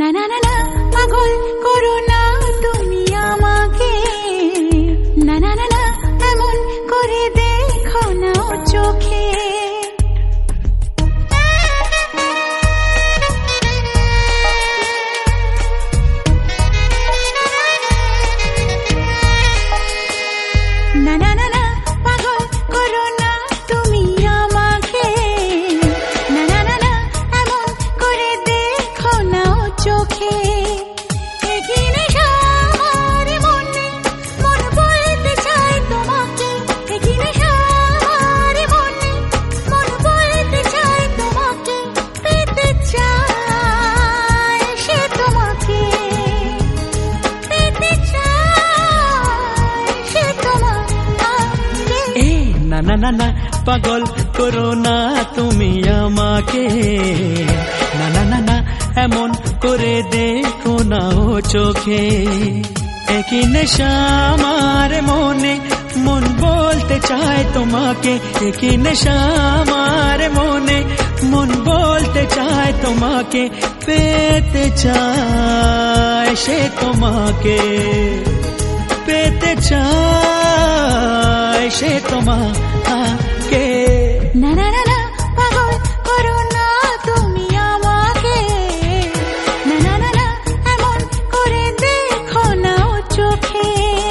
না না না না পাগল করো না তুমি আমাকে, না না না না এমন করে দেখো না চোখে। না না না না পাগল করো না তুমি আমাকে, না না না না এমন করে দেখো না চোখে। এগিয়ে আমার মনে মন বলতে চাই তোমাকে, এগিয়ে আমার মনে মন বলতে চাই তোমাকে, পেতে চাই সে তোমাকে, পেতে চাই সে তোমাকে। না না না না পাগল করো না তুমি আমাকে, না না না না এমন করে দেখো না ও চোখে। একই নেশা আমার মনে মন বলতে চায় তোমাকে, একই নেশা আমার মনে মন বলতে চায় তোমাকে, পেতে চায় সে তোমাকে, পেতে চায় সে তোমাকে। না না না না পাগল করো না তুমি আমাকে, না না না না এমন করে দেখো না চোখে।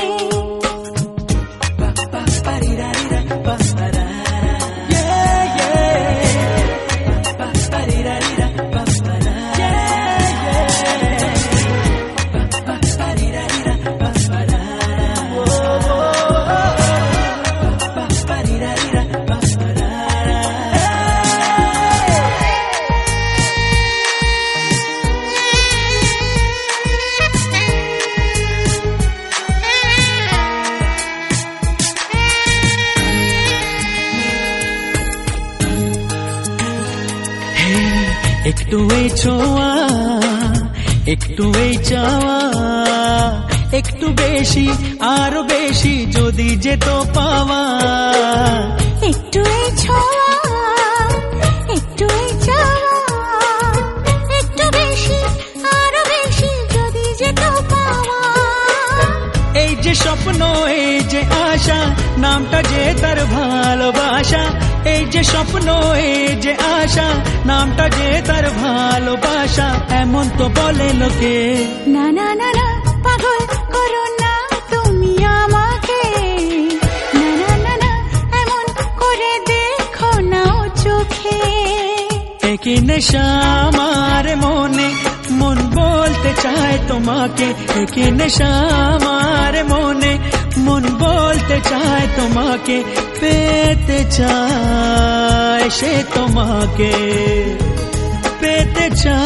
একটু এই ছোঁয়া, একটু এই চাওয়া, একটু বেশি আরো বেশি যদি যেত পাওয়া। একটু এই ছোঁয়া, একটু এই চাওয়া, একটু বেশি আরো বেশি যদি যেত পাওয়া। এই যে স্বপ্ন এই যে আশা নামটা যে তার ভালোবাসা, এই যে স্বপ্ন এই যে আশা নামটা যে তার ভালোবাসা, এমন তো বলে লোকে। না না না না পাগল করো না তুমি আমাকে, না না না না এমন করে দেখো না চোখে। একই নেশা আমার মনে মন বলতে চায় তোমাকে, একই নেশা আমার মনে মন বলতে চায় তোমাকে, পেতে চায় সে তোমাকে, পেতে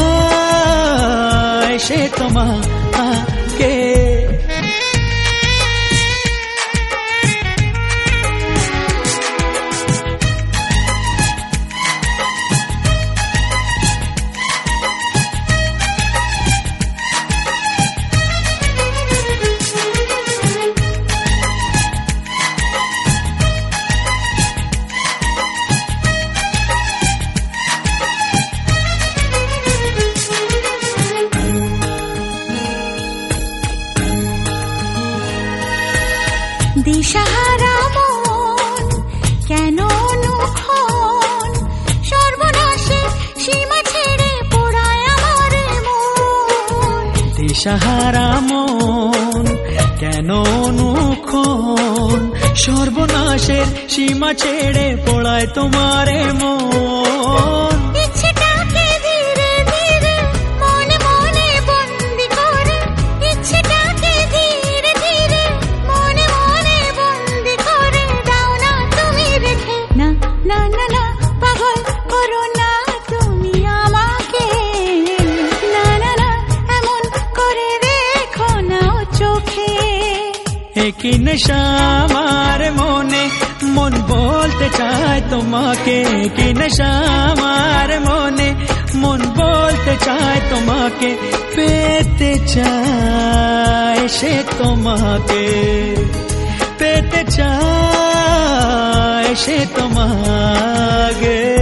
চায় সে তোমাকে। দিশাহারা মন কেন অনুক্ষণ, সর্বনাশে সীমা ছেড়ে পোড়ায় আমার মন। দিশাহারা মন কেন অনুক্ষণ, সর্বনাশের সীমা ছেড়ে পোড়ায় তোমারে মন। ইচ্ছেটাকে ধীরে ধীরে মনে মনে বন্দি করে, ইচ্ছেটাকে ধীরে ধীরে মনে মনে বন্দি করে দাও না তুমি রেখে। না না না না পাগল করো না তুমি আমাকে, না না না এমন করে দেখো না চোখে। একই নেশা আমার মনে মন বলতে চায় তোমাকে, একই নেশা আমার মনে মন বলতে চায় তোমাকে, পেতে চায় সে তোমাকে, পেতে চায় সে তোমাকে।